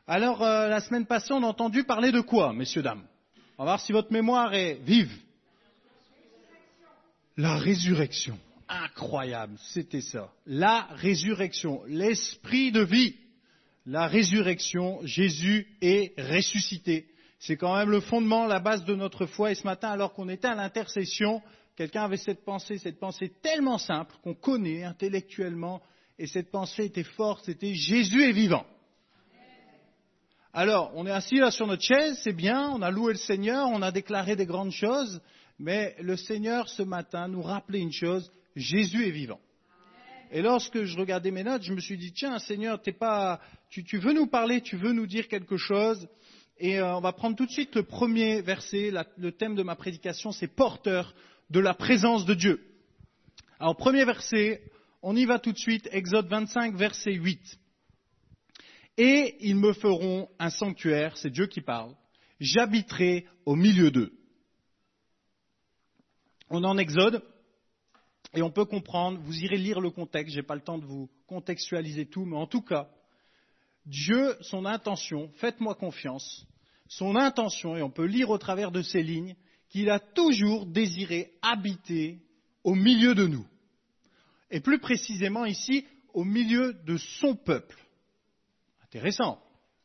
Alors, la semaine passée, on a entendu parler de quoi, messieurs, dames? On va voir si votre mémoire est vive. La résurrection. Incroyable, c'était ça. La résurrection, l'esprit de vie. La résurrection, Jésus est ressuscité. C'est quand même le fondement, la base de notre foi. Et ce matin, alors qu'on était à l'intercession, quelqu'un avait cette pensée tellement simple qu'on connaît intellectuellement. Et cette pensée était forte, c'était Jésus est vivant. Alors, on est assis là sur notre chaise, c'est bien, on a loué le Seigneur, on a déclaré des grandes choses, mais le Seigneur ce matin nous rappelait une chose, Jésus est vivant. Et lorsque je regardais mes notes, je me suis dit, tiens Seigneur, tu veux nous parler, tu veux nous dire quelque chose. Et on va prendre tout de suite le premier verset, le thème de ma prédication, c'est porteur de la présence de Dieu. Alors, premier verset, on y va tout de suite, Exode 25, verset 8. Et ils me feront un sanctuaire, c'est Dieu qui parle, j'habiterai au milieu d'eux. On est en Exode, et on peut comprendre, vous irez lire le contexte, je n'ai pas le temps de vous contextualiser tout, mais en tout cas, Dieu, son intention, faites-moi confiance, son intention, et on peut lire au travers de ces lignes, qu'il a toujours désiré habiter au milieu de nous. Et plus précisément ici, au milieu de son peuple. Intéressant.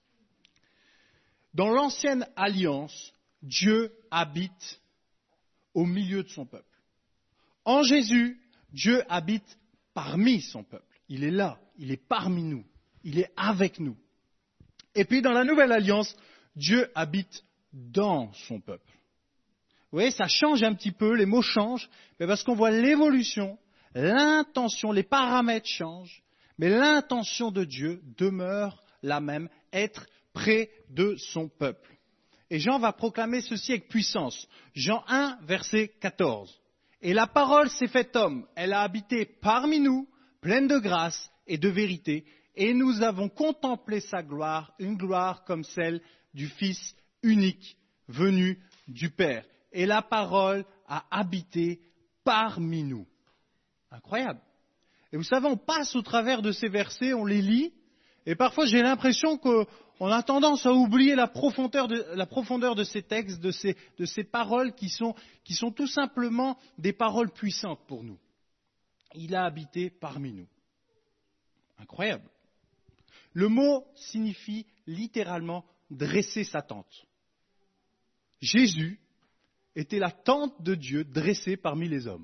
Dans l'ancienne alliance, Dieu habite au milieu de son peuple. En Jésus, Dieu habite parmi son peuple. Il est là, il est parmi nous, il est avec nous. Et puis dans la nouvelle alliance, Dieu habite dans son peuple. Vous voyez, ça change un petit peu, les mots changent, mais parce qu'on voit l'évolution, l'intention, les paramètres changent, mais l'intention de Dieu demeure la même, être près de son peuple. Et Jean va proclamer ceci avec puissance. Jean 1, verset 14. Et la parole s'est faite homme, elle a habité parmi nous, pleine de grâce et de vérité, et nous avons contemplé sa gloire, une gloire comme celle du Fils unique, venu du Père. Et la parole a habité parmi nous. Incroyable. Et vous savez, on passe au travers de ces versets, on les lit, et parfois j'ai l'impression qu'on a tendance à oublier la profondeur de ces textes, de ces paroles qui sont tout simplement des paroles puissantes pour nous. Il a habité parmi nous. Incroyable. Le mot signifie littéralement dresser sa tente. Jésus était la tente de Dieu dressée parmi les hommes.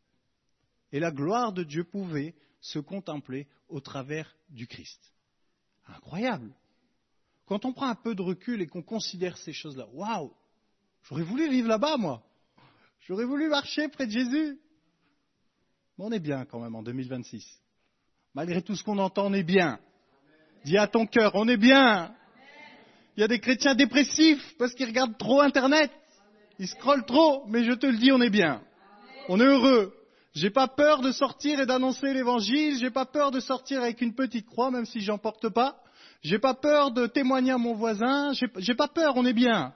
Et la gloire de Dieu pouvait se contempler au travers du Christ. Incroyable. Quand on prend un peu de recul et qu'on considère ces choses-là, waouh, j'aurais voulu vivre là-bas, moi. J'aurais voulu marcher près de Jésus. Mais on est bien quand même en 2026. Malgré tout ce qu'on entend, on est bien. Dis à ton cœur, on est bien. Il y a des chrétiens dépressifs parce qu'ils regardent trop Internet. Ils scrollent trop, mais je te le dis, on est bien. On est heureux. J'ai pas peur de sortir et d'annoncer l'évangile. J'ai pas peur de sortir avec une petite croix, même si j'en porte pas. J'ai pas peur de témoigner à mon voisin. J'ai pas peur, on est bien.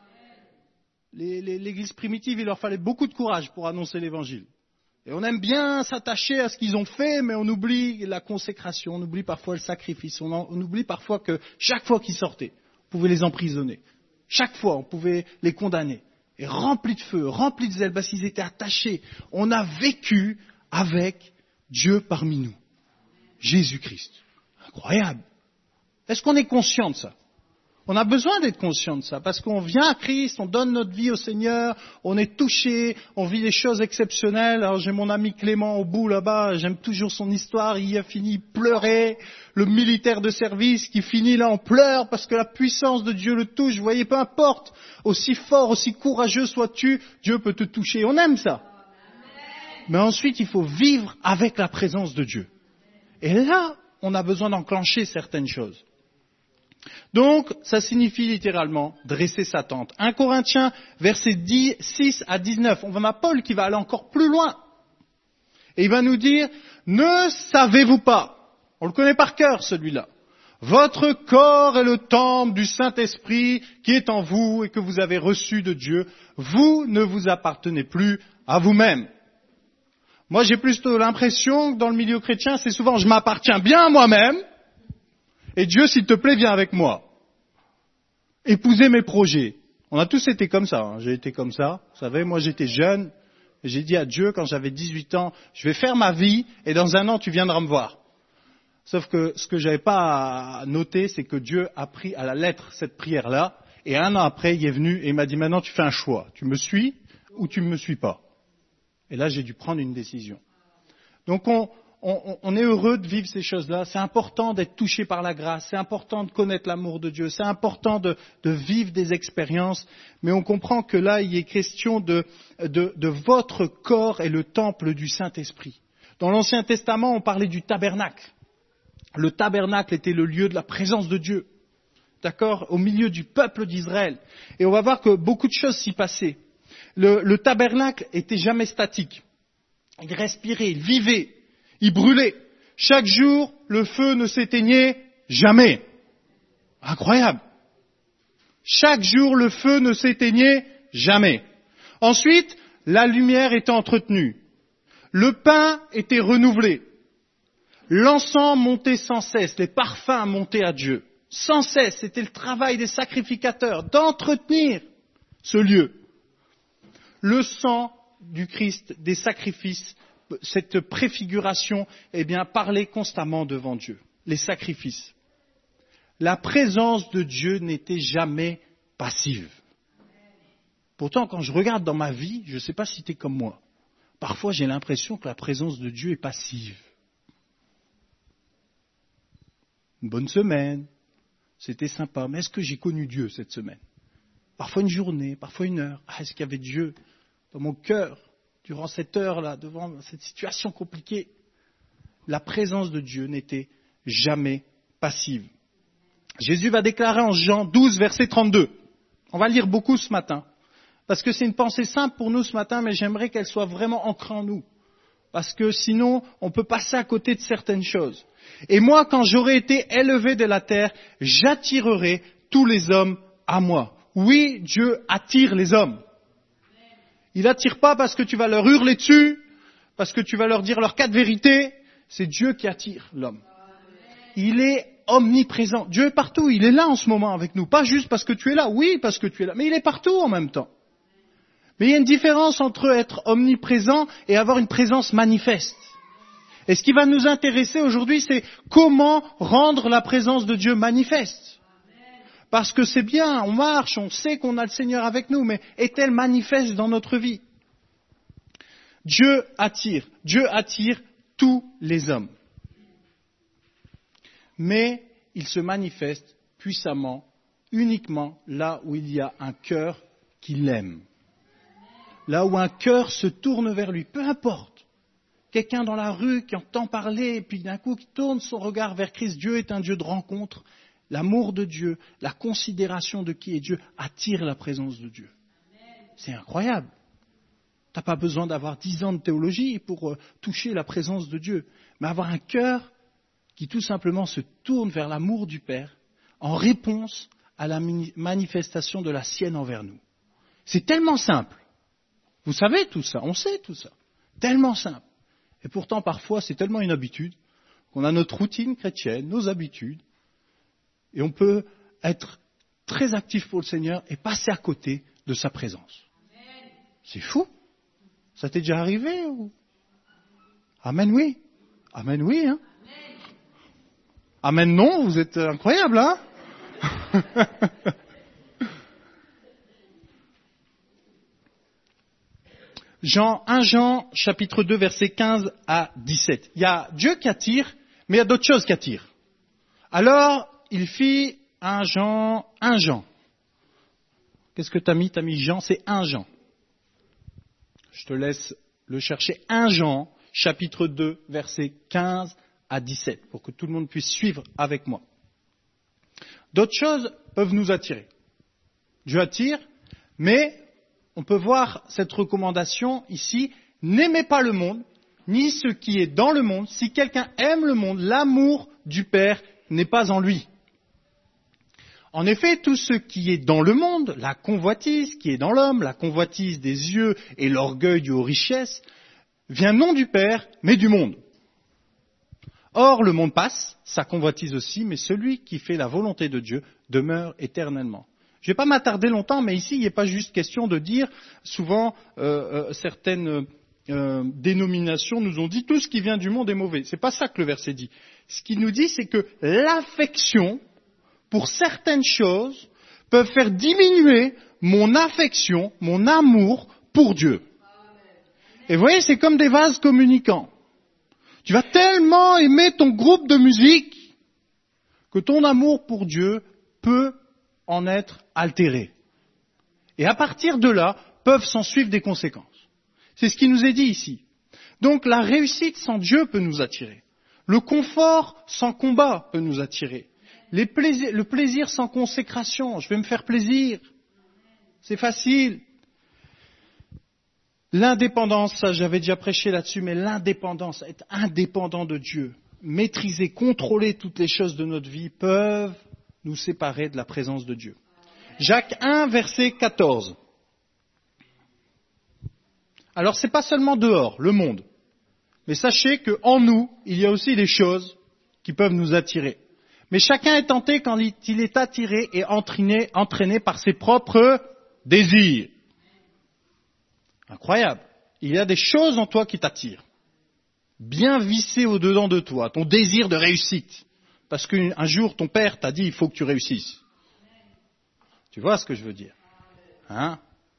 L'église primitive, il leur fallait beaucoup de courage pour annoncer l'évangile. Et on aime bien s'attacher à ce qu'ils ont fait, mais on oublie la consécration, on oublie parfois le sacrifice, on oublie parfois que chaque fois qu'ils sortaient, on pouvait les emprisonner. Chaque fois, on pouvait les condamner. Et remplis de feu, remplis de zèle, parce qu'ils étaient attachés. On a vécu avec Dieu parmi nous. Jésus-Christ. Incroyable. Est-ce qu'on est conscient de ça? On a besoin d'être conscient de ça, parce qu'on vient à Christ, on donne notre vie au Seigneur, on est touché, on vit des choses exceptionnelles. Alors j'ai mon ami Clément au bout là-bas, j'aime toujours son histoire, il a fini pleurer, le militaire de service qui finit là en pleurs parce que la puissance de Dieu le touche. Vous voyez, peu importe, aussi fort, aussi courageux sois-tu, Dieu peut te toucher. On aime ça. Mais ensuite, il faut vivre avec la présence de Dieu. Et là, on a besoin d'enclencher certaines choses. Donc, ça signifie littéralement dresser sa tente. 1 Corinthiens, versets 6 à 19. On a Paul qui va aller encore plus loin. Et il va nous dire, ne savez-vous pas, on le connaît par cœur celui-là, votre corps est le temple du Saint-Esprit qui est en vous et que vous avez reçu de Dieu. Vous ne vous appartenez plus à vous-même. Moi, j'ai plutôt l'impression que dans le milieu chrétien, c'est souvent je m'appartiens bien à moi-même et Dieu, s'il te plaît, viens avec moi. épouser mes projets. On a tous été comme ça, hein. J'ai été comme ça. Vous savez, moi j'étais jeune, et j'ai dit à Dieu quand j'avais 18 ans, je vais faire ma vie, et dans un an tu viendras me voir. Sauf que ce que j'avais pas à noter, c'est que Dieu a pris à la lettre cette prière-là, et un an après, il est venu et il m'a dit, maintenant tu fais un choix. Tu me suis ou tu ne me suis pas. Et là, j'ai dû prendre une décision. Donc on est heureux de vivre ces choses-là. C'est important d'être touché par la grâce. C'est important de connaître l'amour de Dieu. C'est important de vivre des expériences. Mais on comprend que là, il est question de votre corps et le temple du Saint-Esprit. Dans l'Ancien Testament, on parlait du tabernacle. Le tabernacle était le lieu de la présence de Dieu, d'accord, au milieu du peuple d'Israël. Et on va voir que beaucoup de choses s'y passaient. Le tabernacle était jamais statique. Il respirait, il vivait, il brûlait. Chaque jour, le feu ne s'éteignait jamais. Incroyable. Chaque jour, le feu ne s'éteignait jamais. Ensuite, la lumière était entretenue. Le pain était renouvelé. L'encens montait sans cesse, les parfums montaient à Dieu. Sans cesse, c'était le travail des sacrificateurs d'entretenir ce lieu. Le sang du Christ, des sacrifices, cette préfiguration, parlait constamment devant Dieu. Les sacrifices. La présence de Dieu n'était jamais passive. Pourtant, quand je regarde dans ma vie, je ne sais pas si tu es comme moi. Parfois, j'ai l'impression que la présence de Dieu est passive. Une bonne semaine, c'était sympa, mais est-ce que j'ai connu Dieu cette semaine? Parfois une journée, parfois une heure. Est-ce qu'il y avait Dieu dans mon cœur durant cette heure-là, devant cette situation compliquée? La présence de Dieu n'était jamais passive. Jésus va déclarer en Jean 12, verset 32. On va lire beaucoup ce matin, parce que c'est une pensée simple pour nous ce matin, mais j'aimerais qu'elle soit vraiment ancrée en nous. Parce que sinon, on peut passer à côté de certaines choses. Et moi, quand j'aurai été élevé de la terre, j'attirerai tous les hommes à moi. Oui, Dieu attire les hommes. Il n'attire pas parce que tu vas leur hurler dessus, parce que tu vas leur dire leurs 4 vérités. C'est Dieu qui attire l'homme. Il est omniprésent. Dieu est partout. Il est là en ce moment avec nous. Pas juste parce que tu es là. Oui, parce que tu es là. Mais il est partout en même temps. Mais il y a une différence entre être omniprésent et avoir une présence manifeste. Et ce qui va nous intéresser aujourd'hui, c'est comment rendre la présence de Dieu manifeste. Parce que c'est bien, on marche, on sait qu'on a le Seigneur avec nous, mais est-elle manifeste dans notre vie? Dieu attire tous les hommes. Mais il se manifeste puissamment, uniquement là où il y a un cœur qui l'aime. Là où un cœur se tourne vers lui, peu importe. Quelqu'un dans la rue qui entend parler et puis d'un coup qui tourne son regard vers Christ. Dieu est un Dieu de rencontre. L'amour de Dieu, la considération de qui est Dieu attire la présence de Dieu. C'est incroyable. Tu n'as pas besoin d'avoir 10 ans de théologie pour toucher la présence de Dieu. Mais avoir un cœur qui tout simplement se tourne vers l'amour du Père en réponse à la manifestation de la sienne envers nous. C'est tellement simple. Vous savez tout ça, on sait tout ça. Tellement simple. Et pourtant, parfois, c'est tellement une habitude qu'on a notre routine chrétienne, nos habitudes, et on peut être très actif pour le Seigneur et passer à côté de sa présence. Amen. C'est fou. Ça t'est déjà arrivé ou... Amen, oui. Amen, oui. Hein. Amen, non. Vous êtes incroyable, hein. Un Jean, chapitre 2, versets 15 à 17. Il y a Dieu qui attire, mais il y a d'autres choses qui attirent. Alors, il fit un Jean. Qu'est-ce que tu as mis? Tu as mis Jean, c'est un Jean. Je te laisse le chercher. 1 Jean, chapitre 2, versets 15 à 17, pour que tout le monde puisse suivre avec moi. D'autres choses peuvent nous attirer. Dieu attire, mais on peut voir cette recommandation ici. N'aimez pas le monde, ni ce qui est dans le monde. Si quelqu'un aime le monde, l'amour du Père n'est pas en lui. En effet, tout ce qui est dans le monde, la convoitise qui est dans l'homme, la convoitise des yeux et l'orgueil dû aux richesses, vient non du Père, mais du monde. Or, le monde passe, sa convoitise aussi, mais celui qui fait la volonté de Dieu demeure éternellement. Je ne vais pas m'attarder longtemps, mais ici, il n'est pas juste question de dire, souvent, certaines dénominations nous ont dit, tout ce qui vient du monde est mauvais. Ce n'est pas ça que le verset dit. Ce qu'il nous dit, c'est que l'affection pour certaines choses peuvent faire diminuer mon affection, mon amour pour Dieu. Et vous voyez, c'est comme des vases communicants. Tu vas tellement aimer ton groupe de musique que ton amour pour Dieu peut en être altéré. Et à partir de là, peuvent s'en suivre des conséquences. C'est ce qui nous est dit ici. Donc la réussite sans Dieu peut nous attirer. Le confort sans combat peut nous attirer. Le plaisir sans consécration. Je vais me faire plaisir. C'est facile. L'indépendance, ça j'avais déjà prêché là-dessus, mais l'indépendance, être indépendant de Dieu, maîtriser, contrôler toutes les choses de notre vie peuvent nous séparer de la présence de Dieu. Jacques 1, verset 14. Alors c'est pas seulement dehors, le monde, mais sachez qu'en nous, il y a aussi des choses qui peuvent nous attirer. Mais chacun est tenté quand il est attiré et entraîné par ses propres désirs. Incroyable. Il y a des choses en toi qui t'attirent. Bien vissées au-dedans de toi, ton désir de réussite. Parce qu'un jour, ton père t'a dit, il faut que tu réussisses. Tu vois ce que je veux dire? Hein?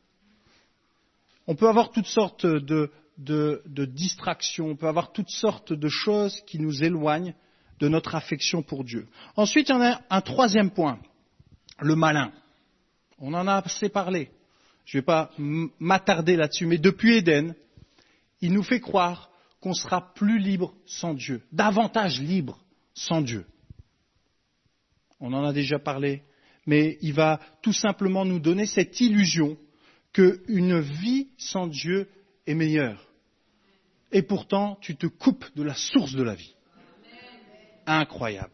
On peut avoir toutes sortes de distractions, on peut avoir toutes sortes de choses qui nous éloignent de notre affection pour Dieu. Ensuite, il y en a un troisième point, le malin. On en a assez parlé. Je ne vais pas m'attarder là-dessus, mais depuis Éden, il nous fait croire qu'on sera plus libre sans Dieu, davantage libre sans Dieu. On en a déjà parlé, mais il va tout simplement nous donner cette illusion qu'une vie sans Dieu est meilleure. Et pourtant, tu te coupes de la source de la vie. Incroyable.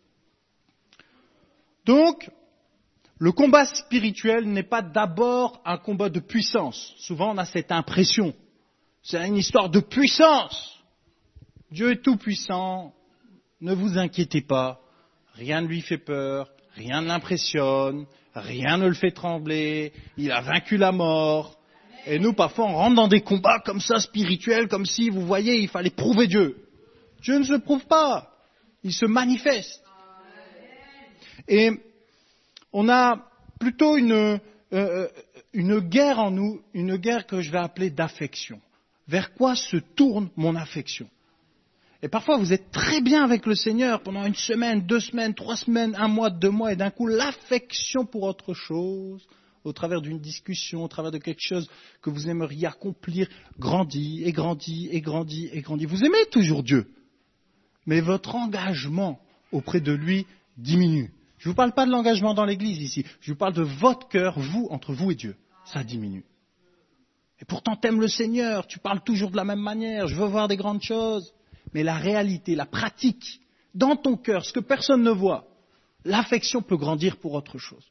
Donc, le combat spirituel n'est pas d'abord un combat de puissance. Souvent, on a cette impression. C'est une histoire de puissance. Dieu est tout puissant. Ne vous inquiétez pas. Rien ne lui fait peur. Rien ne l'impressionne. Rien ne le fait trembler. Il a vaincu la mort. Et nous, parfois, on rentre dans des combats comme ça, spirituels, comme si, vous voyez, il fallait prouver Dieu. Dieu ne se prouve pas. Il se manifeste. Et on a plutôt une guerre en nous, une guerre que je vais appeler d'affection. Vers quoi se tourne mon affection? Et parfois vous êtes très bien avec le Seigneur pendant 1 semaine, 2 semaines, 3 semaines, 1 mois, 2 mois, et d'un coup l'affection pour autre chose, au travers d'une discussion, au travers de quelque chose que vous aimeriez accomplir, grandit et grandit et grandit et grandit. Vous aimez toujours Dieu, mais votre engagement auprès de lui diminue. Je ne vous parle pas de l'engagement dans l'Église ici. Je vous parle de votre cœur, vous, entre vous et Dieu. Ça diminue. Et pourtant, t'aimes le Seigneur. Tu parles toujours de la même manière. Je veux voir des grandes choses. Mais la réalité, la pratique, dans ton cœur, ce que personne ne voit, l'affection peut grandir pour autre chose.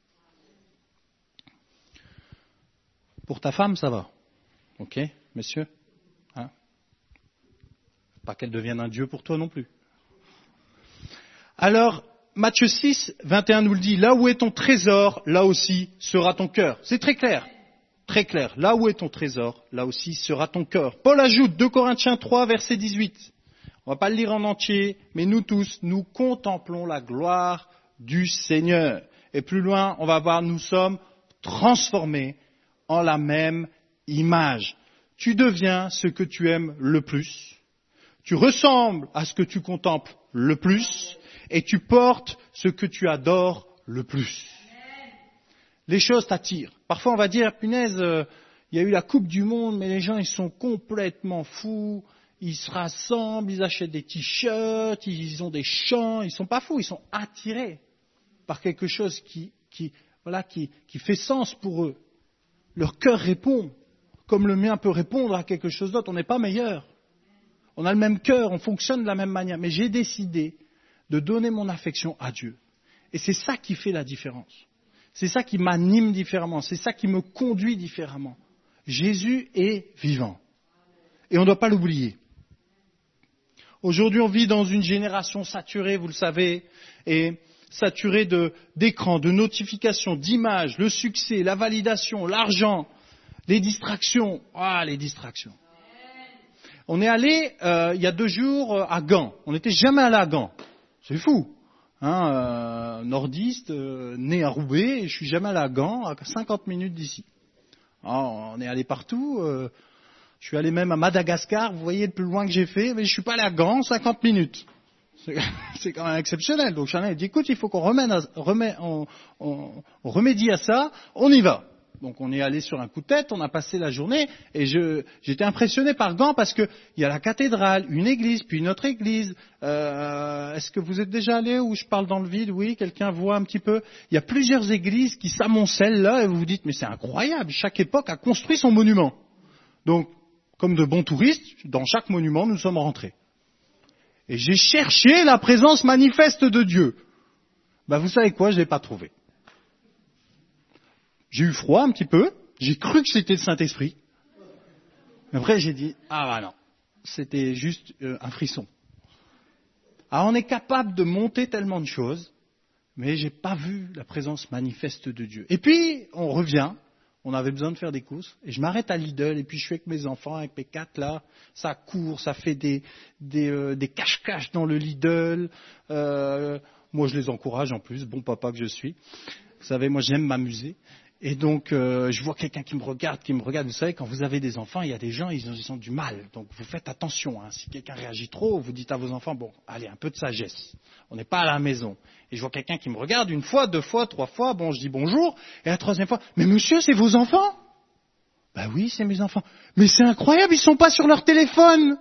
Pour ta femme, ça va. Ok, messieurs? Hein? Pas qu'elle devienne un Dieu pour toi non plus. Alors, Matthieu 6, 21 nous le dit, là où est ton trésor, là aussi sera ton cœur. C'est très clair, très clair. Là où est ton trésor, là aussi sera ton cœur. Paul ajoute 2 Corinthiens 3, verset 18. On ne va pas le lire en entier, mais nous tous, nous contemplons la gloire du Seigneur. Et plus loin, on va voir, nous sommes transformés en la même image. Tu deviens ce que tu aimes le plus. Tu ressembles à ce que tu contemples le plus. Et tu portes ce que tu adores le plus. Les choses t'attirent. Parfois on va dire, punaise, il y a eu la Coupe du Monde, mais les gens ils sont complètement fous, ils se rassemblent, ils achètent des t-shirts, ils ont des chants, ils sont pas fous, ils sont attirés par quelque chose qui fait sens pour eux. Leur cœur répond, comme le mien peut répondre à quelque chose d'autre. On n'est pas meilleur. On a le même cœur, on fonctionne de la même manière. Mais j'ai décidé de donner mon affection à Dieu. Et c'est ça qui fait la différence. C'est ça qui m'anime différemment. C'est ça qui me conduit différemment. Jésus est vivant. Et on ne doit pas l'oublier. Aujourd'hui, on vit dans une génération saturée, vous le savez, et saturé d'écran, de notifications, d'images, le succès, la validation, l'argent, les distractions. Ah, les distractions. On est allé il y a 2 jours à Gand. On n'était jamais allé à Gand. C'est fou. Nordiste, né à Roubaix, et je suis jamais allé à Gand, à 50 minutes d'ici. On est allé partout. Je suis allé même à Madagascar. Vous voyez le plus loin que j'ai fait, mais je suis pas allé à Gand, 50 minutes. C'est quand même exceptionnel. Donc Chanel dit, écoute, il faut qu'on remédie à ça. On y va. Donc on est allé sur un coup de tête, on a passé la journée et j'étais impressionné par Gand parce qu'il y a la cathédrale, une église, puis une autre église. Est-ce que vous êtes déjà allé où je parle dans le vide? Oui, quelqu'un voit un petit peu. Il y a plusieurs églises qui s'amoncellent là et vous vous dites mais c'est incroyable, chaque époque a construit son monument. Donc comme de bons touristes, dans chaque monument nous sommes rentrés. Et j'ai cherché la présence manifeste de Dieu. Vous savez quoi, je ne l'ai pas trouvé. J'ai eu froid un petit peu, j'ai cru que c'était le Saint-Esprit. Après, j'ai dit, non, c'était juste un frisson. Alors, on est capable de monter tellement de choses, mais j'ai pas vu la présence manifeste de Dieu. Et puis, on revient, on avait besoin de faire des courses, et je m'arrête à Lidl, et puis je suis avec mes enfants, avec mes 4 là, ça court, ça fait des cache-cache dans le Lidl. Moi, je les encourage en plus, bon papa que je suis. Vous savez, moi, j'aime m'amuser. Et donc, je vois quelqu'un qui me regarde. Vous savez, quand vous avez des enfants, il y a des gens, ils ont du mal. Donc, vous faites attention. Si quelqu'un réagit trop, vous dites à vos enfants, bon, allez, un peu de sagesse. On n'est pas à la maison. Et je vois quelqu'un qui me regarde 1 fois, 2 fois, 3 fois. Bon, je dis bonjour. Et la 3e fois, mais monsieur, c'est vos enfants? Oui, c'est mes enfants. Mais c'est incroyable, ils sont pas sur leur téléphone.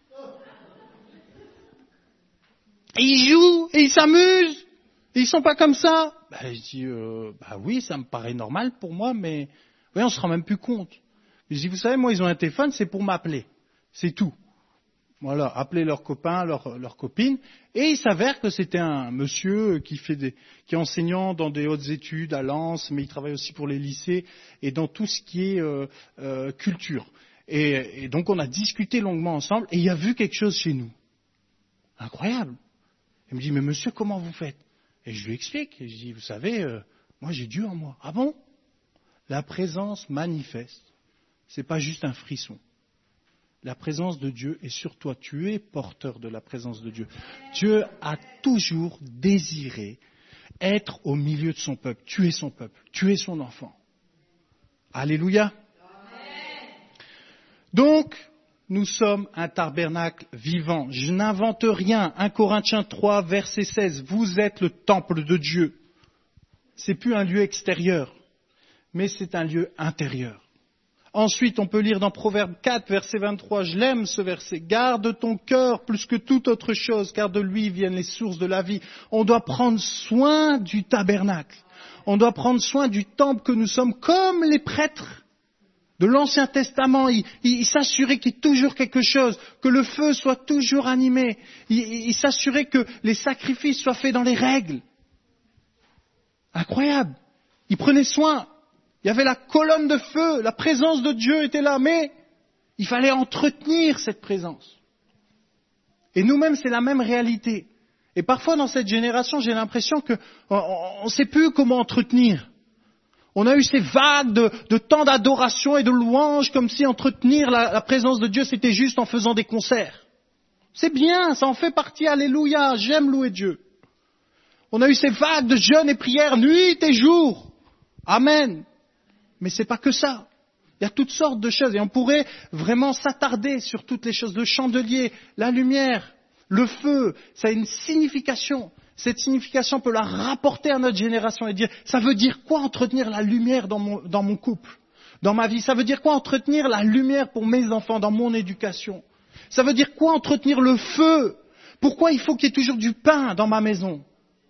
Et ils jouent, et ils s'amusent. Et ils sont pas comme ça. Je dis, oui, ça me paraît normal pour moi, mais on se rend même plus compte. Je dis, vous savez, moi, ils ont un téléphone, c'est pour m'appeler. C'est tout. Voilà, appeler leurs copains, leurs copines. Et il s'avère que c'était un monsieur qui est enseignant dans des hautes études à Lens, mais il travaille aussi pour les lycées et dans tout ce qui est culture. Et donc, on a discuté longuement ensemble et il a vu quelque chose chez nous. Incroyable. Il me dit, mais monsieur, comment vous faites? Et je lui explique, et je dis, vous savez, moi j'ai Dieu en moi. Ah bon? La présence manifeste, c'est pas juste un frisson. La présence de Dieu est sur toi, tu es porteur de la présence de Dieu. Dieu a toujours désiré être au milieu de son peuple. Tu es son peuple, tu es son enfant. Alléluia. Donc, nous sommes un tabernacle vivant. Je n'invente rien. 1 Corinthiens 3, verset 16. Vous êtes le temple de Dieu. C'est plus un lieu extérieur, mais c'est un lieu intérieur. Ensuite, on peut lire dans Proverbe 4, verset 23. Je l'aime ce verset. Garde ton cœur plus que toute autre chose, car de lui viennent les sources de la vie. On doit prendre soin du tabernacle. On doit prendre soin du temple que nous sommes, comme les prêtres de l'Ancien Testament, il s'assurait qu'il y ait toujours quelque chose, que le feu soit toujours animé. Il s'assurait que les sacrifices soient faits dans les règles. Incroyable. Il prenait soin. Il y avait la colonne de feu, la présence de Dieu était là, mais il fallait entretenir cette présence. Et nous-mêmes, c'est la même réalité. Et parfois, dans cette génération, j'ai l'impression qu'on ne sait plus comment entretenir. On a eu ces vagues de temps d'adoration et de louange, comme si entretenir la présence de Dieu, c'était juste en faisant des concerts. C'est bien, ça en fait partie, alléluia, j'aime louer Dieu. On a eu ces vagues de jeûne et prières, nuit et jour. Amen. Mais c'est pas que ça. Il y a toutes sortes de choses et on pourrait vraiment s'attarder sur toutes les choses. Le chandelier, la lumière, le feu, ça a une signification. Cette signification peut la rapporter à notre génération et dire, ça veut dire quoi entretenir la lumière dans mon couple, dans ma vie? Ça veut dire quoi entretenir la lumière pour mes enfants, dans mon éducation? Ça veut dire quoi entretenir le feu? Pourquoi il faut qu'il y ait toujours du pain dans ma maison?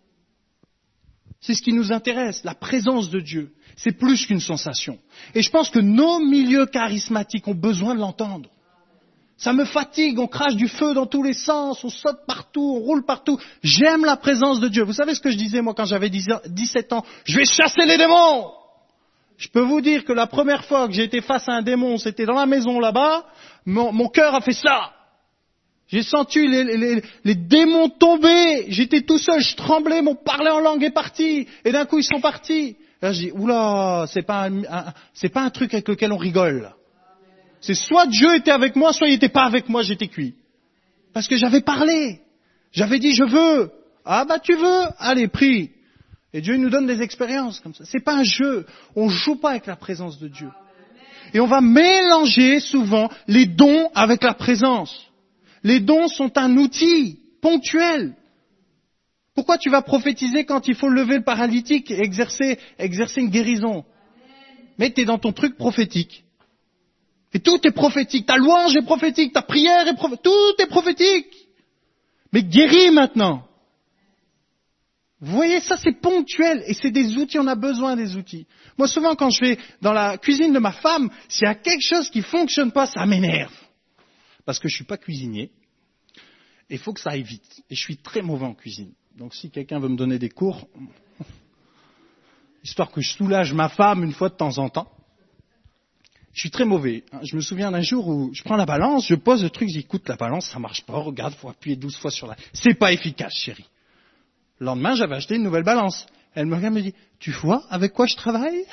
C'est ce qui nous intéresse, la présence de Dieu. C'est plus qu'une sensation. Et je pense que nos milieux charismatiques ont besoin de l'entendre. Ça me fatigue, on crache du feu dans tous les sens, on saute partout, on roule partout. J'aime la présence de Dieu. Vous savez ce que je disais moi quand j'avais 17 ans? Je vais chasser les démons! Je peux vous dire que la première fois que j'ai été face à un démon, c'était dans la maison là-bas, mon cœur a fait ça. J'ai senti les démons tomber. J'étais tout seul, je tremblais, mon parler en langue est parti. Et d'un coup, ils sont partis. Et là, je dis, oula, c'est pas un truc avec lequel on rigole. C'est soit Dieu était avec moi, soit il n'était pas avec moi, j'étais cuit. Parce que j'avais parlé. J'avais dit, je veux. Ah bah tu veux, allez, prie. Et Dieu nous donne des expériences comme ça. C'est pas un jeu. On joue pas avec la présence de Dieu. Et on va mélanger souvent les dons avec la présence. Les dons sont un outil ponctuel. Pourquoi tu vas prophétiser quand il faut lever le paralytique et exercer une guérison? Mais tu es dans ton truc prophétique. Et tout est prophétique. Ta louange est prophétique, ta prière est prophétique. Tout est prophétique. Mais guéris maintenant. Vous voyez, ça c'est ponctuel et c'est des outils, on a besoin des outils. Moi souvent quand je vais dans la cuisine de ma femme, s'il y a quelque chose qui fonctionne pas, ça m'énerve. Parce que je suis pas cuisinier. Et il faut que ça aille vite. Et je suis très mauvais en cuisine. Donc si quelqu'un veut me donner des cours, histoire que je soulage ma femme une fois de temps en temps, je suis très mauvais. Je me souviens d'un jour où je prends la balance, je pose le truc, j'écoute la balance, ça marche pas, regarde, faut appuyer 12 fois sur la... C'est pas efficace, chérie. Le lendemain, j'avais acheté une nouvelle balance. Elle me regarde et me dit, tu vois avec quoi je travaille?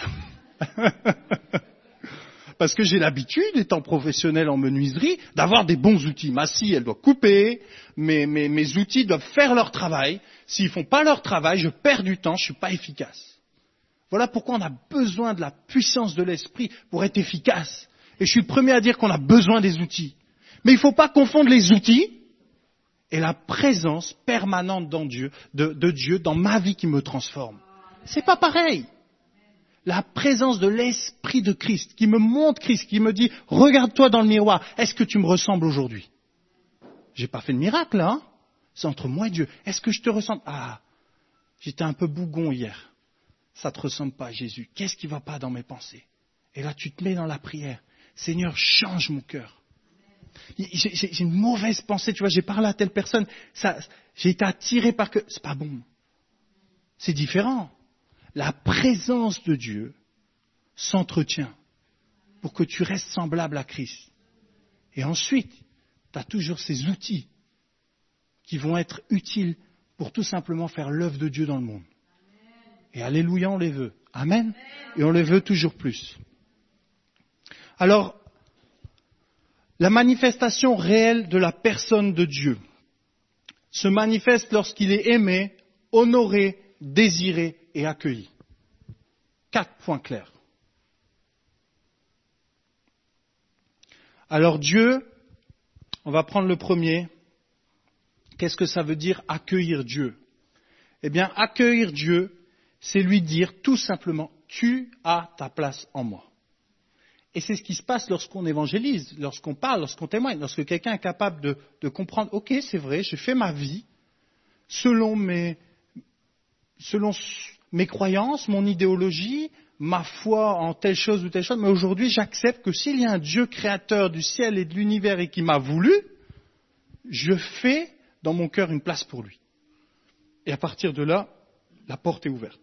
Parce que j'ai l'habitude, étant professionnel en menuiserie, d'avoir des bons outils. Ma scie, elle doit couper, mes outils doivent faire leur travail. S'ils font pas leur travail, je perds du temps, je suis pas efficace. Voilà pourquoi on a besoin de la puissance de l'esprit pour être efficace. Et je suis le premier à dire qu'on a besoin des outils. Mais il ne faut pas confondre les outils et la présence permanente de Dieu dans ma vie qui me transforme. C'est pas pareil. La présence de l'Esprit de Christ qui me montre Christ, qui me dit, regarde-toi dans le miroir, est-ce que tu me ressembles aujourd'hui? J'ai pas fait de miracle, là, hein? C'est entre moi et Dieu. Est-ce que je te ressemble? Ah, j'étais un peu bougon hier. Ça te ressemble pas, Jésus. Qu'est-ce qui va pas dans mes pensées? Et là, tu te mets dans la prière. Seigneur, change mon cœur. J'ai une mauvaise pensée, tu vois, j'ai parlé à telle personne, j'ai été attiré par que... C'est pas bon. C'est différent. La présence de Dieu s'entretient pour que tu restes semblable à Christ. Et ensuite, tu as toujours ces outils qui vont être utiles pour tout simplement faire l'œuvre de Dieu dans le monde. Et alléluia, on les veut. Amen. Et on les veut toujours plus. Alors, la manifestation réelle de la personne de Dieu se manifeste lorsqu'il est aimé, honoré, désiré et accueilli. 4 points clairs. Alors Dieu, on va prendre le premier. Qu'est-ce que ça veut dire accueillir Dieu? Eh bien, accueillir Dieu, c'est lui dire tout simplement, tu as ta place en moi. Et c'est ce qui se passe lorsqu'on évangélise, lorsqu'on parle, lorsqu'on témoigne, lorsque quelqu'un est capable de comprendre, ok, c'est vrai, j'ai fait ma vie selon mes croyances, mon idéologie, ma foi en telle chose ou telle chose, mais aujourd'hui j'accepte que s'il y a un Dieu créateur du ciel et de l'univers et qui m'a voulu, je fais dans mon cœur une place pour lui. Et à partir de là, la porte est ouverte.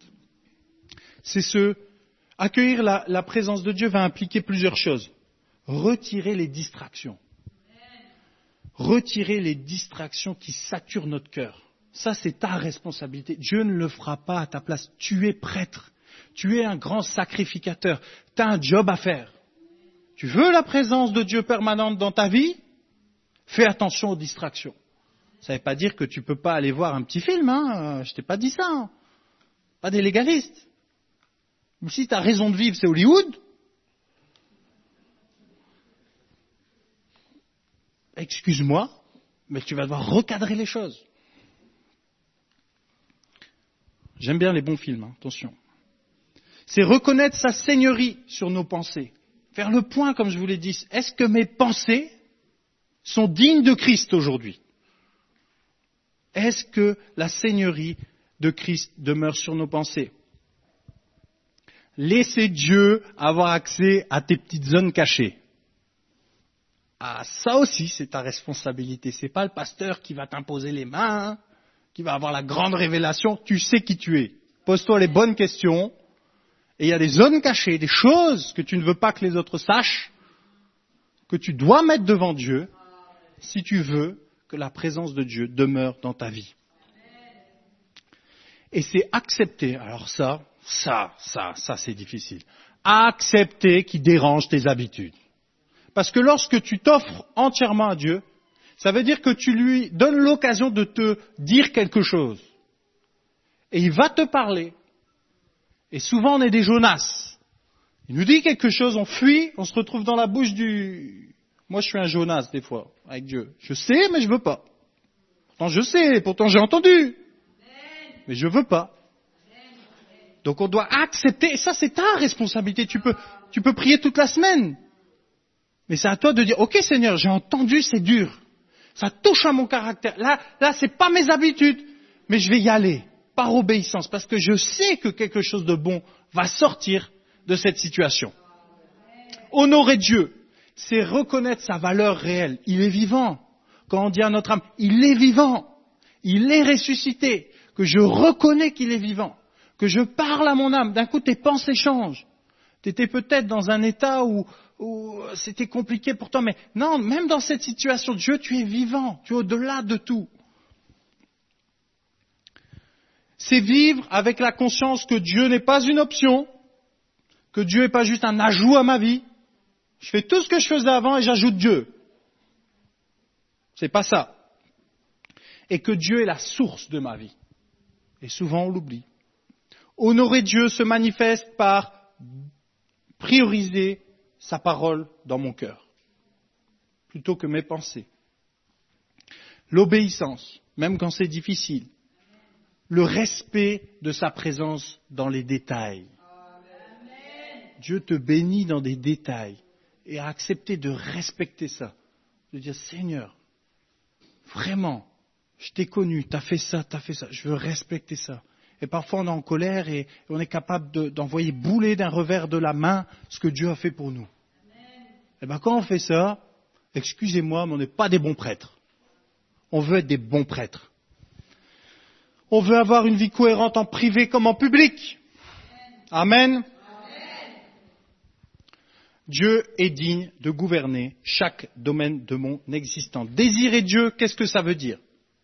Accueillir la présence de Dieu va impliquer plusieurs choses. Retirer les distractions. Retirer les distractions qui saturent notre cœur. Ça, c'est ta responsabilité. Dieu ne le fera pas à ta place. Tu es prêtre. Tu es un grand sacrificateur. Tu as un job à faire. Tu veux la présence de Dieu permanente dans ta vie? Fais attention aux distractions. Ça ne veut pas dire que tu ne peux pas aller voir un petit film. Hein. Je t'ai pas dit ça. Hein. Pas des légalistes. Si ta raison de vivre, c'est Hollywood, excuse-moi, mais tu vas devoir recadrer les choses. J'aime bien les bons films, hein, attention. C'est reconnaître sa seigneurie sur nos pensées. Faire le point, comme je vous l'ai dit. Est-ce que mes pensées sont dignes de Christ aujourd'hui? Est-ce que la seigneurie de Christ demeure sur nos pensées? Laissez Dieu avoir accès à tes petites zones cachées. Ah, ça aussi, c'est ta responsabilité. C'est pas le pasteur qui va t'imposer les mains, qui va avoir la grande révélation. Tu sais qui tu es. Pose-toi les bonnes questions. Et il y a des zones cachées, des choses que tu ne veux pas que les autres sachent, que tu dois mettre devant Dieu, si tu veux que la présence de Dieu demeure dans ta vie. Et c'est accepter, alors ça c'est difficile, accepter qu'il dérange tes habitudes. Parce que lorsque tu t'offres entièrement à Dieu, ça veut dire que tu lui donnes l'occasion de te dire quelque chose. Et il va te parler. Et souvent on est des Jonas. Il nous dit quelque chose, on fuit, on se retrouve dans la bouche du... Moi je suis un Jonas des fois, avec Dieu. Je sais, mais je veux pas. Pourtant je sais, pourtant j'ai entendu. Mais je veux pas. Donc on doit accepter, et ça c'est ta responsabilité. Tu peux prier toute la semaine. Mais c'est à toi de dire, ok Seigneur, j'ai entendu, c'est dur. Ça touche à mon caractère. Là c'est pas mes habitudes. Mais je vais y aller, par obéissance, parce que je sais que quelque chose de bon va sortir de cette situation. Honorer Dieu, c'est reconnaître sa valeur réelle. Il est vivant. Quand on dit à notre âme, il est vivant. Il est ressuscité. Que je reconnais qu'il est vivant. Que je parle à mon âme. D'un coup, tes pensées changent. Tu étais peut-être dans un état où c'était compliqué pour toi. Mais non, même dans cette situation, Dieu, tu es vivant. Tu es au-delà de tout. C'est vivre avec la conscience que Dieu n'est pas une option. Que Dieu n'est pas juste un ajout à ma vie. Je fais tout ce que je faisais avant et j'ajoute Dieu. C'est pas ça. Et que Dieu est la source de ma vie. Et souvent on l'oublie. Honorer Dieu se manifeste par prioriser sa parole dans mon cœur, plutôt que mes pensées. L'obéissance, même quand c'est difficile. Le respect de sa présence dans les détails. Dieu te bénit dans des détails. Et à accepter de respecter ça. De dire, Seigneur, vraiment, je t'ai connu, t'as fait ça, je veux respecter ça. Et parfois on est en colère et on est capable d'envoyer bouler d'un revers de la main ce que Dieu a fait pour nous. Et bien quand on fait ça, excusez-moi, mais on n'est pas des bons prêtres. On veut être des bons prêtres. On veut avoir une vie cohérente en privé comme en public. Amen. Dieu est digne de gouverner chaque domaine de mon existence. Désirer Dieu, qu'est-ce que ça veut dire?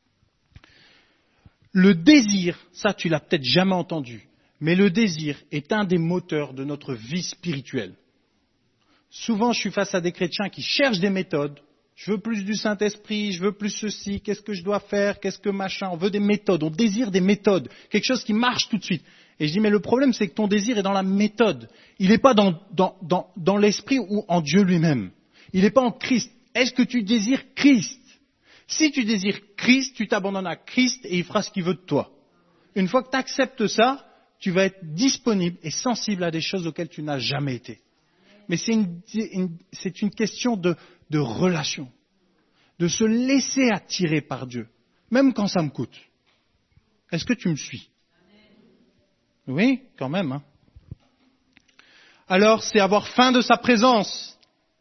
Le désir, ça tu l'as peut-être jamais entendu, mais le désir est un des moteurs de notre vie spirituelle. Souvent je suis face à des chrétiens qui cherchent des méthodes. Je veux plus du Saint-Esprit, je veux plus ceci, qu'est-ce que je dois faire, qu'est-ce que machin. On veut des méthodes, on désire des méthodes, quelque chose qui marche tout de suite. Et je dis, mais le problème, c'est que ton désir est dans la méthode. Il n'est pas dans l'esprit ou en Dieu lui-même. Il n'est pas en Christ. Est-ce que tu désires Christ? Si tu désires Christ, tu t'abandonnes à Christ et il fera ce qu'il veut de toi. Une fois que tu acceptes ça, tu vas être disponible et sensible à des choses auxquelles tu n'as jamais été. Mais c'est une question de relation. De se laisser attirer par Dieu. Même quand ça me coûte. Est-ce que tu me suis? Oui, quand même. Hein. Alors, c'est avoir faim de sa présence.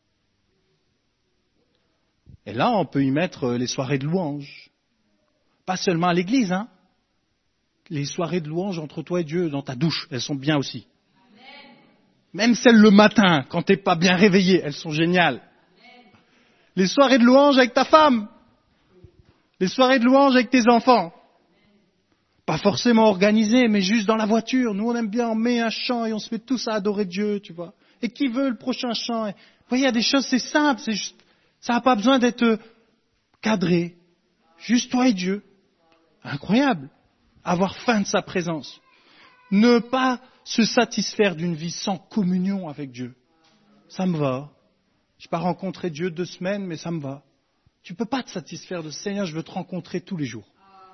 Et là, on peut y mettre les soirées de louange. Pas seulement à l'église, hein. Les soirées de louange entre toi et Dieu dans ta douche, elles sont bien aussi. Même celles le matin, quand t'es pas bien réveillé, elles sont géniales. Les soirées de louange avec ta femme. Les soirées de louange avec tes enfants. Pas forcément organisé, mais juste dans la voiture. Nous, on aime bien, on met un chant et on se met tous à adorer Dieu, tu vois. Et qui veut le prochain chant? Vous voyez, il y a des choses, c'est simple, c'est juste, ça n'a pas besoin d'être cadré. Juste toi et Dieu. Incroyable. Avoir faim de sa présence. Ne pas se satisfaire d'une vie sans communion avec Dieu. Ça me va. Je n'ai pas rencontré Dieu 2 semaines, mais ça me va. Tu ne peux pas te satisfaire de Seigneur, je veux te rencontrer tous les jours.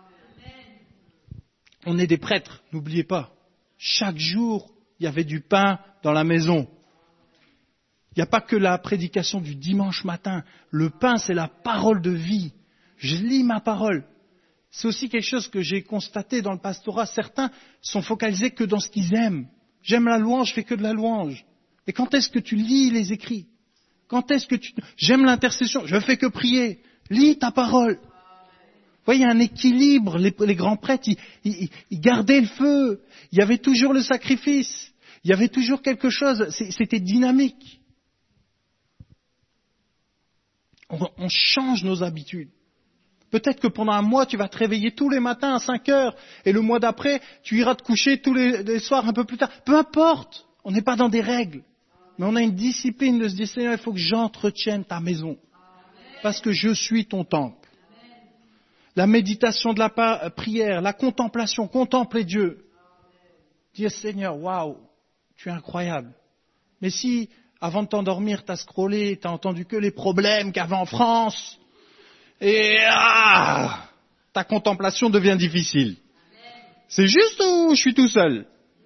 On est des prêtres, n'oubliez pas. Chaque jour, il y avait du pain dans la maison. Il n'y a pas que la prédication du dimanche matin. Le pain, c'est la parole de vie. Je lis ma parole. C'est aussi quelque chose que j'ai constaté dans le pastorat. Certains sont focalisés que dans ce qu'ils aiment. J'aime la louange, je fais que de la louange. Et quand est-ce que tu lis les écrits? Quand est-ce que tu... J'aime l'intercession, je fais que prier. Lis ta parole. Vous voyez, il y a un équilibre. Les grands prêtres, ils gardaient le feu. Il y avait toujours le sacrifice. Il y avait toujours quelque chose. C'était dynamique. On change nos habitudes. Peut-être que pendant un mois, tu vas te réveiller tous les matins à 5 heures, et le mois d'après, tu iras te coucher tous les soirs un peu plus tard. Peu importe, on n'est pas dans des règles. Mais on a une discipline de se dire, Seigneur, il faut que j'entretienne ta maison. Parce que je suis ton temple. La méditation de la prière, la contemplation, contempler Dieu. Dire, Seigneur, waouh, tu es incroyable. Mais si, avant de t'endormir, t'as scrollé, t'as entendu que les problèmes qu'il y avait en France, et ta contemplation devient difficile. C'est juste ou je suis tout seul?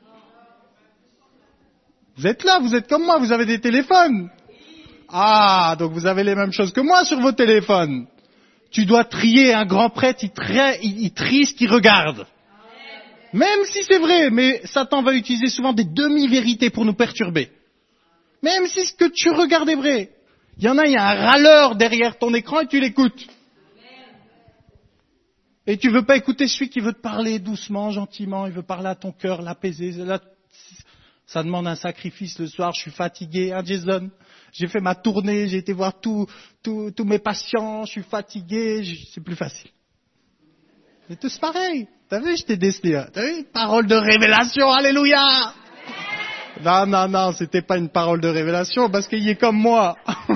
Vous êtes là, vous êtes comme moi, vous avez des téléphones. Ah, donc vous avez les mêmes choses que moi sur vos téléphones. Tu dois trier, un grand prêtre, il trie ce qu'il regarde. Même si c'est vrai, mais Satan va utiliser souvent des demi-vérités pour nous perturber. Même si ce que tu regardes est vrai. Il y a un râleur derrière ton écran et tu l'écoutes. Et tu veux pas écouter celui qui veut te parler doucement, gentiment, il veut parler à ton cœur, l'apaiser. Ça demande un sacrifice le soir, je suis fatigué, hein Jason? J'ai fait ma tournée, j'ai été voir tous mes patients, je suis fatigué, c'est plus facile. C'est tous pareil. T'as vu, je t'ai destiné. T'as vu? Parole de révélation, alléluia! Non, c'était pas une parole de révélation parce qu'il est comme moi.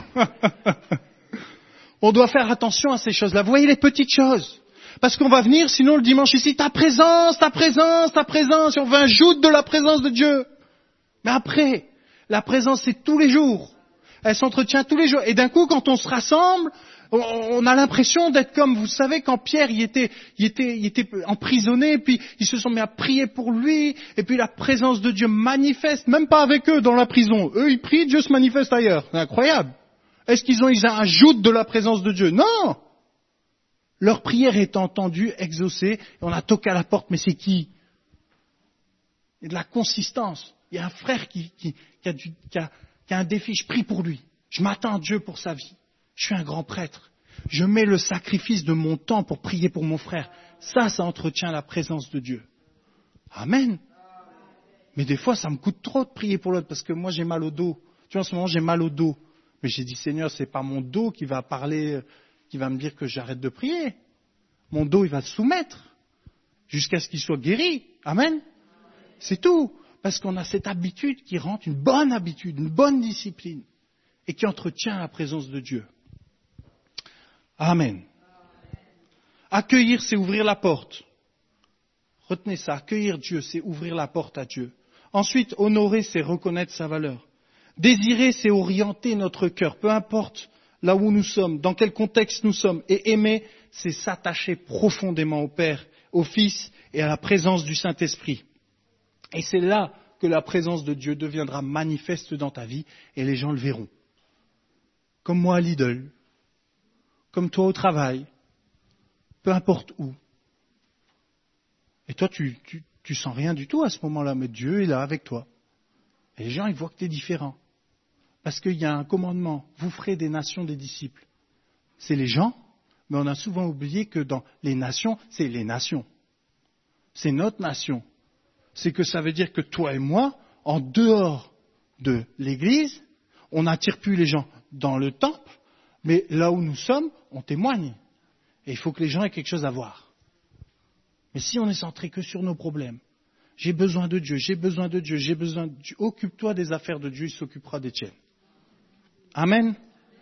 On doit faire attention à ces choses-là. Vous voyez les petites choses. Parce qu'on va venir, sinon le dimanche ici, ta présence, et on veut un joute de la présence de Dieu. Mais après, la présence c'est tous les jours. Elle s'entretient tous les jours. Et d'un coup, quand on se rassemble, on a l'impression d'être comme, vous savez, quand Pierre il était emprisonné, puis ils se sont mis à prier pour lui, et puis la présence de Dieu manifeste, même pas avec eux dans la prison. Eux, ils prient, Dieu se manifeste ailleurs. C'est incroyable. Est-ce qu'ils ont un joute de la présence de Dieu? Non! Leur prière est entendue, exaucée, et on a toqué à la porte, mais c'est qui? Il y a de la consistance. Il y a un frère qui a un défi, je prie pour lui. Je m'attends à Dieu pour sa vie. Je suis un grand prêtre. Je mets le sacrifice de mon temps pour prier pour mon frère. Ça entretient la présence de Dieu. Amen. Mais des fois, ça me coûte trop de prier pour l'autre, parce que moi, j'ai mal au dos. Tu vois, en ce moment, j'ai mal au dos. Mais j'ai dit, Seigneur, c'est pas mon dos qui va parler, qui va me dire que j'arrête de prier. Mon dos, il va se soumettre jusqu'à ce qu'il soit guéri. Amen. C'est tout. Parce qu'on a cette habitude qui rentre, une bonne habitude, une bonne discipline, et qui entretient la présence de Dieu. Amen. Accueillir, c'est ouvrir la porte. Retenez ça, accueillir Dieu, c'est ouvrir la porte à Dieu. Ensuite, honorer, c'est reconnaître sa valeur. Désirer, c'est orienter notre cœur, peu importe là où nous sommes, dans quel contexte nous sommes. Et aimer, c'est s'attacher profondément au Père, au Fils et à la présence du Saint-Esprit. Et c'est là que la présence de Dieu deviendra manifeste dans ta vie et les gens le verront. Comme moi à Lidl, comme toi au travail, peu importe où. Et toi, tu sens rien du tout à ce moment-là, mais Dieu est là avec toi. Et les gens, ils voient que tu es différent. Parce qu'il y a un commandement, vous ferez des nations des disciples. C'est les gens, mais on a souvent oublié que dans les nations, c'est les nations. C'est notre nation. C'est que ça veut dire que toi et moi, en dehors de l'Église, on n'attire plus les gens dans le temple, mais là où nous sommes, on témoigne. Et il faut que les gens aient quelque chose à voir. Mais si on est centré que sur nos problèmes, j'ai besoin de Dieu, j'ai besoin de Dieu, j'ai besoin de Dieu, occupe-toi des affaires de Dieu, il s'occupera des tiennes. Amen.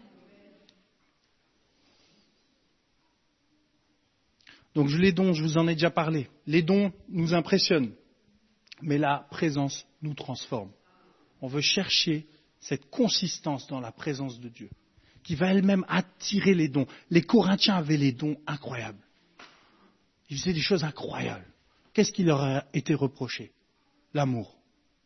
Donc les dons, je vous en ai déjà parlé. Les dons nous impressionnent, mais la présence nous transforme. On veut chercher cette consistance dans la présence de Dieu, qui va elle-même attirer les dons. Les Corinthiens avaient les dons incroyables. Ils faisaient des choses incroyables. Qu'est-ce qui leur a été reproché? L'amour.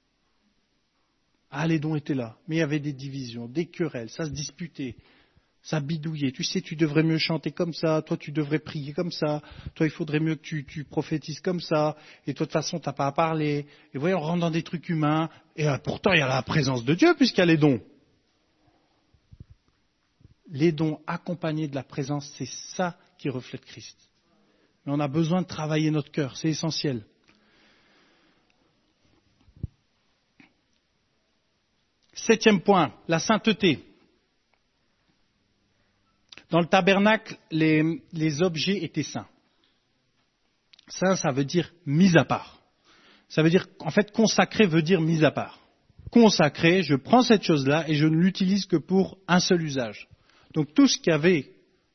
Ah, les dons étaient là, mais il y avait des divisions, des querelles, ça se disputait, ça bidouillait. Tu sais, tu devrais mieux chanter comme ça, toi tu devrais prier comme ça, toi il faudrait mieux que tu prophétises comme ça, et toi de toute façon t'as pas à parler. Et voyez, on rentre dans des trucs humains, et pourtant il y a la présence de Dieu puisqu'il y a les dons. Les dons accompagnés de la présence, c'est ça qui reflète Christ. Mais on a besoin de travailler notre cœur, c'est essentiel. Septième point, la sainteté. Dans le tabernacle, les objets étaient saints. Saint, ça veut dire mis à part. Ça veut dire, en fait, consacré veut dire mis à part. Consacré, je prends cette chose-là et je ne l'utilise que pour un seul usage. Donc tout ce qu'il y avait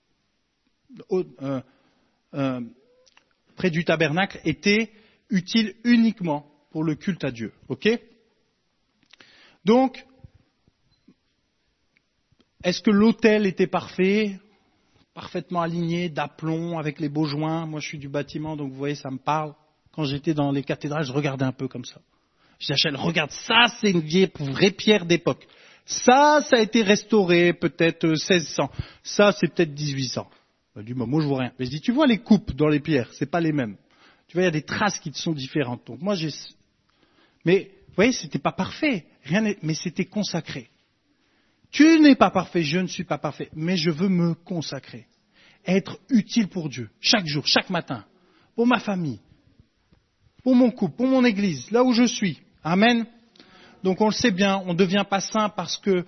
près du tabernacle était utile uniquement pour le culte à Dieu. Ok ? Donc, est-ce que l'autel était parfait, parfaitement aligné, d'aplomb, avec les beaux joints ? Moi, je suis du bâtiment, donc vous voyez, ça me parle. Quand j'étais dans les cathédrales, je regardais un peu comme ça. Je dis à Achel, regarde, ça, c'est une vraie pierre d'époque. Ça a été restauré, peut-être 1600. Ça, c'est peut-être 1800. Il dit, moi, je vois rien. Mais je dis, tu vois les coupes dans les pierres, c'est pas les mêmes. Tu vois, il y a des traces qui sont différentes. Donc, moi, mais, vous voyez, c'était pas parfait. Mais c'était consacré. Tu n'es pas parfait, je ne suis pas parfait. Mais je veux me consacrer. Être utile pour Dieu. Chaque jour, chaque matin. Pour ma famille. Pour mon couple, pour mon église, là où je suis. Amen. Donc on le sait bien, on ne devient pas saint parce que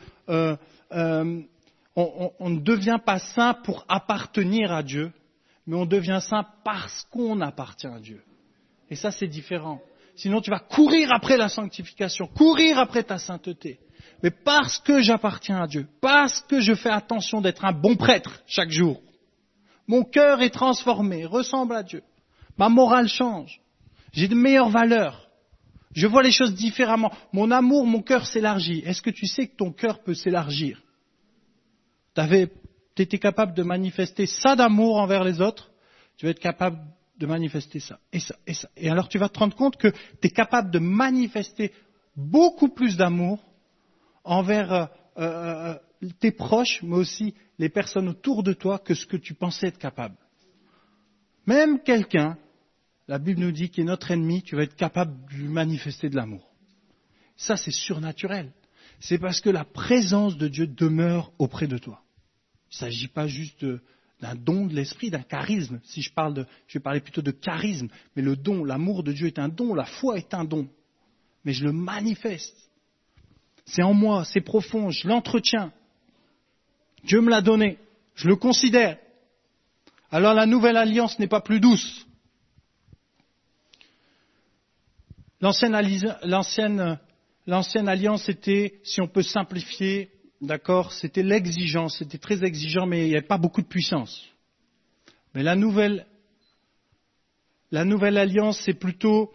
on ne devient pas saint pour appartenir à Dieu, mais on devient saint parce qu'on appartient à Dieu. Et ça, c'est différent. Sinon, tu vas courir après la sanctification, courir après ta sainteté. Mais parce que j'appartiens à Dieu, parce que je fais attention d'être un bon prêtre chaque jour, mon cœur est transformé, ressemble à Dieu. Ma morale change. J'ai de meilleures valeurs. Je vois les choses différemment. Mon amour, mon cœur s'élargit. Est-ce que tu sais que ton cœur peut s'élargir ? Tu étais capable de manifester ça d'amour envers les autres, tu vas être capable de manifester ça, et ça, et ça. Et alors tu vas te rendre compte que tu es capable de manifester beaucoup plus d'amour envers tes proches, mais aussi les personnes autour de toi, que ce que tu pensais être capable. Même quelqu'un, la Bible nous dit, qui est notre ennemi, tu vas être capable de lui manifester de l'amour. Ça, c'est surnaturel. C'est parce que la présence de Dieu demeure auprès de toi. Il ne s'agit pas juste d'un don de l'esprit, d'un charisme. Si je vais parler plutôt de charisme. Mais le don, l'amour de Dieu est un don, la foi est un don. Mais je le manifeste. C'est en moi, c'est profond, je l'entretiens. Dieu me l'a donné, je le considère. Alors la nouvelle alliance n'est pas plus douce. L'ancienne alliance était, si on peut simplifier, d'accord, c'était l'exigence, c'était très exigeant, mais il n'y avait pas beaucoup de puissance. Mais la nouvelle alliance, c'est plutôt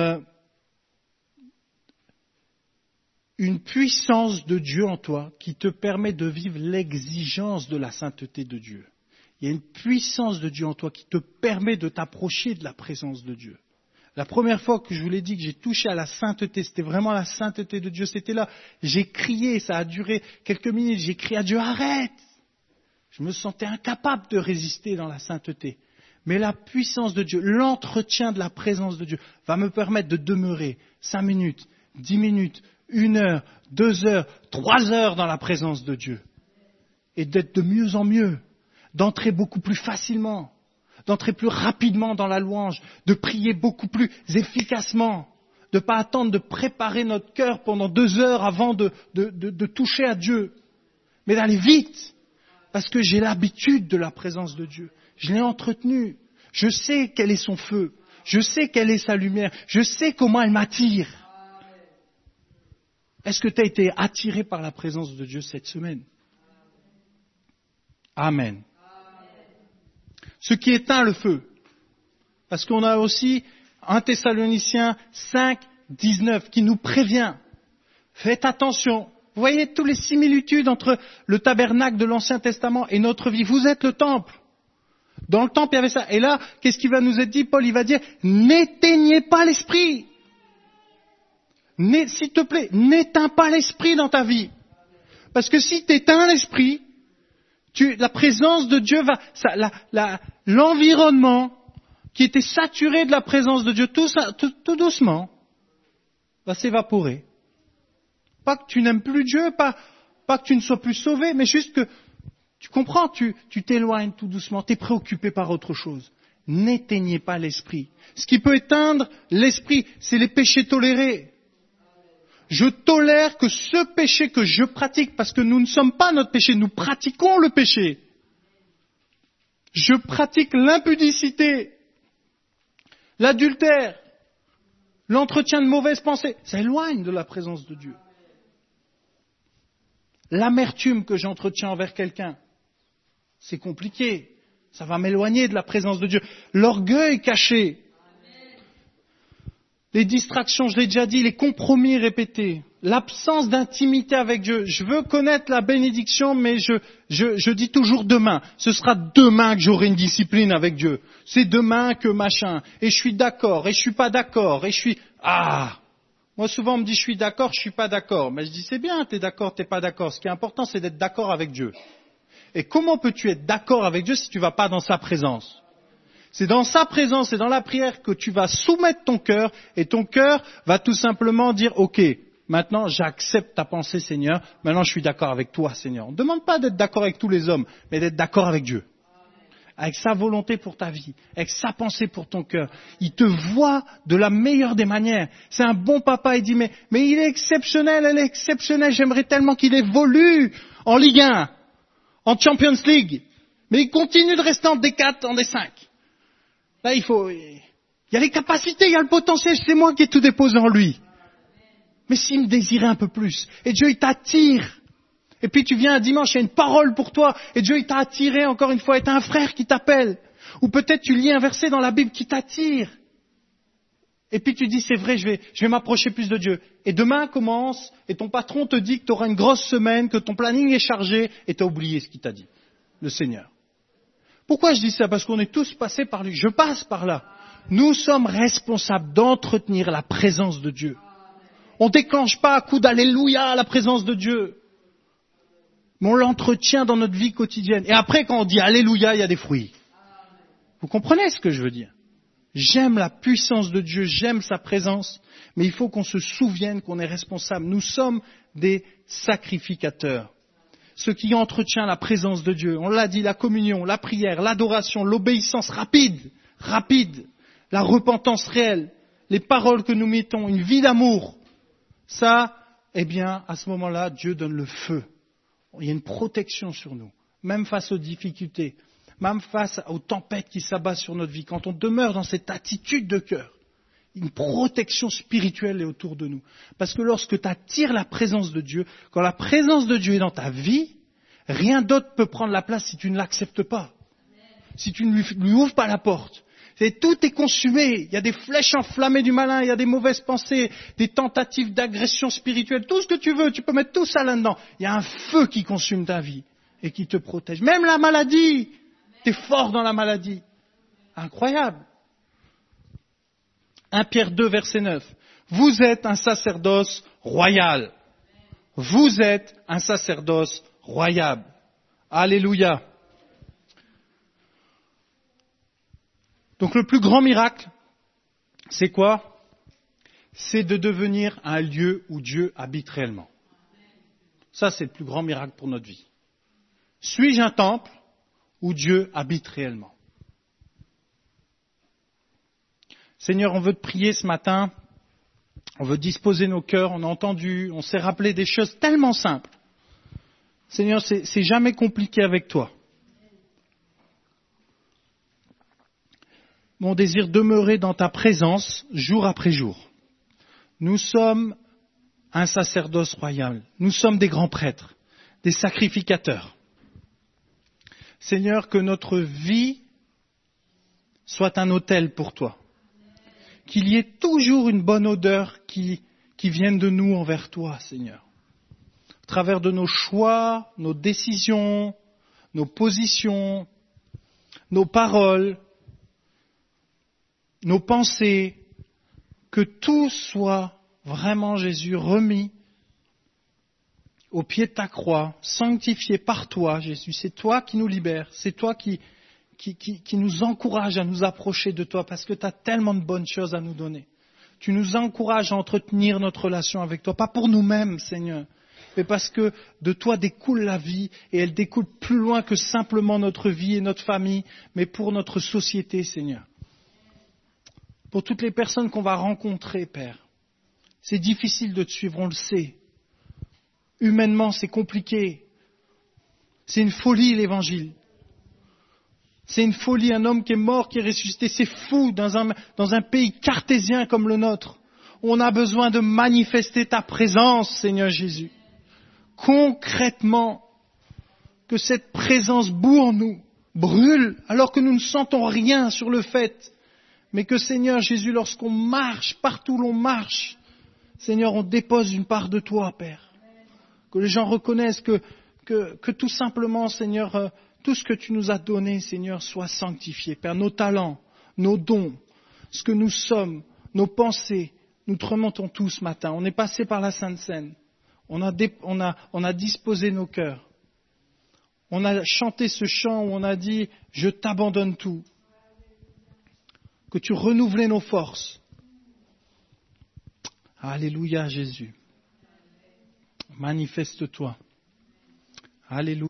une puissance de Dieu en toi qui te permet de vivre l'exigence de la sainteté de Dieu. Il y a une puissance de Dieu en toi qui te permet de t'approcher de la présence de Dieu. La première fois que je vous l'ai dit que j'ai touché à la sainteté, c'était vraiment la sainteté de Dieu, c'était là. J'ai crié, ça a duré quelques minutes, j'ai crié à Dieu, arrête! Je me sentais incapable de résister dans la sainteté. Mais la puissance de Dieu, l'entretien de la présence de Dieu va me permettre de demeurer 5 minutes, 10 minutes, 1 heure, 2 heures, 3 heures dans la présence de Dieu. Et d'être de mieux en mieux, d'entrer beaucoup plus facilement, d'entrer plus rapidement dans la louange, de prier beaucoup plus efficacement, de ne pas attendre de préparer notre cœur pendant 2 heures avant de toucher à Dieu, mais d'aller vite, parce que j'ai l'habitude de la présence de Dieu. Je l'ai entretenue, je sais quel est son feu, je sais quelle est sa lumière, je sais comment elle m'attire. Est-ce que tu as été attiré par la présence de Dieu cette semaine ? Amen. Ce qui éteint le feu. Parce qu'on a aussi 1 Thessaloniciens 5, 19 qui nous prévient. Faites attention. Vous voyez toutes les similitudes entre le tabernacle de l'Ancien Testament et notre vie. Vous êtes le temple. Dans le temple, il y avait ça. Et là, qu'est-ce qui va nous être dit ? Paul, il va dire, n'éteignez pas l'esprit. S'il te plaît, n'éteins pas l'esprit dans ta vie. Parce que si tu éteins l'esprit, la présence de Dieu l'environnement qui était saturé de la présence de Dieu, tout doucement, va s'évaporer. Pas que tu n'aimes plus Dieu, pas que tu ne sois plus sauvé, mais juste que, tu comprends, tu t'éloignes tout doucement, tu es préoccupé par autre chose. N'éteignez pas l'esprit. Ce qui peut éteindre l'esprit, c'est les péchés tolérés. Je tolère que ce péché que je pratique, parce que nous ne sommes pas notre péché, nous pratiquons le péché. je pratique l'impudicité, l'adultère, l'entretien de mauvaises pensées, ça éloigne de la présence de Dieu. L'amertume que j'entretiens envers quelqu'un, c'est compliqué. Ça va m'éloigner de la présence de Dieu. L'orgueil caché, les distractions, je l'ai déjà dit, les compromis répétés, l'absence d'intimité avec Dieu. Je veux connaître la bénédiction, mais je dis toujours demain. Ce sera demain que j'aurai une discipline avec Dieu. C'est demain que machin. Et je suis d'accord, et je suis pas d'accord, et je suis... Moi souvent on me dit je suis d'accord, je suis pas d'accord. Mais je dis c'est bien, t'es d'accord, t'es pas d'accord. Ce qui est important c'est d'être d'accord avec Dieu. Et comment peux-tu être d'accord avec Dieu si tu vas pas dans sa présence ? C'est dans sa présence et dans la prière que tu vas soumettre ton cœur et ton cœur va tout simplement dire ok, maintenant j'accepte ta pensée Seigneur, maintenant je suis d'accord avec toi Seigneur. On ne demande pas d'être d'accord avec tous les hommes, mais d'être d'accord avec Dieu. Avec sa volonté pour ta vie, avec sa pensée pour ton cœur. Il te voit de la meilleure des manières. C'est un bon papa, il dit mais il est exceptionnel, elle est exceptionnelle, j'aimerais tellement qu'il évolue en Ligue 1, en Champions League. Mais il continue de rester en D4, en D5. Là, il y a les capacités, il y a le potentiel, c'est moi qui ai tout déposé en lui. Mais s'il me désirait un peu plus, et Dieu il t'attire, et puis tu viens un dimanche, il y a une parole pour toi, et Dieu il t'a attiré encore une fois, et t'as un frère qui t'appelle. Ou peut-être tu lis un verset dans la Bible qui t'attire. Et puis tu dis, c'est vrai, je vais m'approcher plus de Dieu. Et demain commence, et ton patron te dit que tu auras une grosse semaine, que ton planning est chargé, et tu as oublié ce qu'il t'a dit, le Seigneur. Pourquoi je dis ça ? Parce qu'on est tous passés par lui. Je passe par là. Nous sommes responsables d'entretenir la présence de Dieu. On ne déclenche pas à coup d'alléluia la présence de Dieu. Mais on l'entretient dans notre vie quotidienne. Et après, quand on dit alléluia, il y a des fruits. Vous comprenez ce que je veux dire ? J'aime la puissance de Dieu, j'aime sa présence, mais il faut qu'on se souvienne qu'on est responsable. Nous sommes des sacrificateurs. Ce qui entretient la présence de Dieu, on l'a dit, la communion, la prière, l'adoration, l'obéissance rapide, la repentance réelle, les paroles que nous mettons, une vie d'amour. Ça, eh bien, à ce moment-là, Dieu donne le feu. Il y a une protection sur nous, même face aux difficultés, même face aux tempêtes qui s'abattent sur notre vie. Quand on demeure dans cette attitude de cœur, une protection spirituelle est autour de nous. Parce que lorsque tu attires la présence de Dieu, quand la présence de Dieu est dans ta vie, rien d'autre peut prendre la place si tu ne l'acceptes pas. Si tu ne lui ouvres pas la porte. Tout est consumé. Il y a des flèches enflammées du malin, il y a des mauvaises pensées, des tentatives d'agression spirituelle, tout ce que tu veux, tu peux mettre tout ça là-dedans. Il y a un feu qui consume ta vie et qui te protège. Même la maladie, tu es fort dans la maladie. Incroyable. 1 Pierre 2, verset 9. Vous êtes un sacerdoce royal. Vous êtes un sacerdoce royal. Alléluia. Donc le plus grand miracle, c'est quoi ? C'est de devenir un lieu où Dieu habite réellement. Ça, c'est le plus grand miracle pour notre vie. Suis-je un temple où Dieu habite réellement ? Seigneur, on veut te prier ce matin, on veut disposer nos cœurs, on a entendu, on s'est rappelé des choses tellement simples. Seigneur, c'est jamais compliqué avec toi. Mon désir demeurer dans ta présence jour après jour. Nous sommes un sacerdoce royal, nous sommes des grands prêtres, des sacrificateurs. Seigneur, que notre vie soit un autel pour toi. Qu'il y ait toujours une bonne odeur qui vienne de nous envers toi, Seigneur. À travers de nos choix, nos décisions, nos positions, nos paroles, nos pensées, que tout soit vraiment, Jésus, remis au pied de ta croix, sanctifié par toi, Jésus. C'est toi qui nous libères, c'est toi qui nous encourage à nous approcher de toi, parce que tu as tellement de bonnes choses à nous donner. Tu nous encourages à entretenir notre relation avec toi, pas pour nous-mêmes, Seigneur, mais parce que de toi découle la vie, et elle découle plus loin que simplement notre vie et notre famille, mais pour notre société, Seigneur. Pour toutes les personnes qu'on va rencontrer, Père. C'est difficile de te suivre, on le sait. Humainement, c'est compliqué. C'est une folie, l'Évangile. C'est une folie, un homme qui est mort, qui est ressuscité. C'est fou dans un pays cartésien comme le nôtre. On a besoin de manifester ta présence, Seigneur Jésus. Concrètement, que cette présence nous brûle, alors que nous ne sentons rien sur le fait. Mais que, Seigneur Jésus, lorsqu'on marche, partout où l'on marche, Seigneur, on dépose une part de toi, Père. Que les gens reconnaissent que tout simplement, Seigneur, tout ce que tu nous as donné, Seigneur, soit sanctifié. Père, nos talents, nos dons, ce que nous sommes, nos pensées, nous te remontons tous ce matin. On est passé par la Sainte Seine. On a disposé nos cœurs. On a chanté ce chant où on a dit « Je t'abandonne tout ». Que tu renouvelais nos forces. Alléluia, Jésus. Manifeste-toi. Alléluia.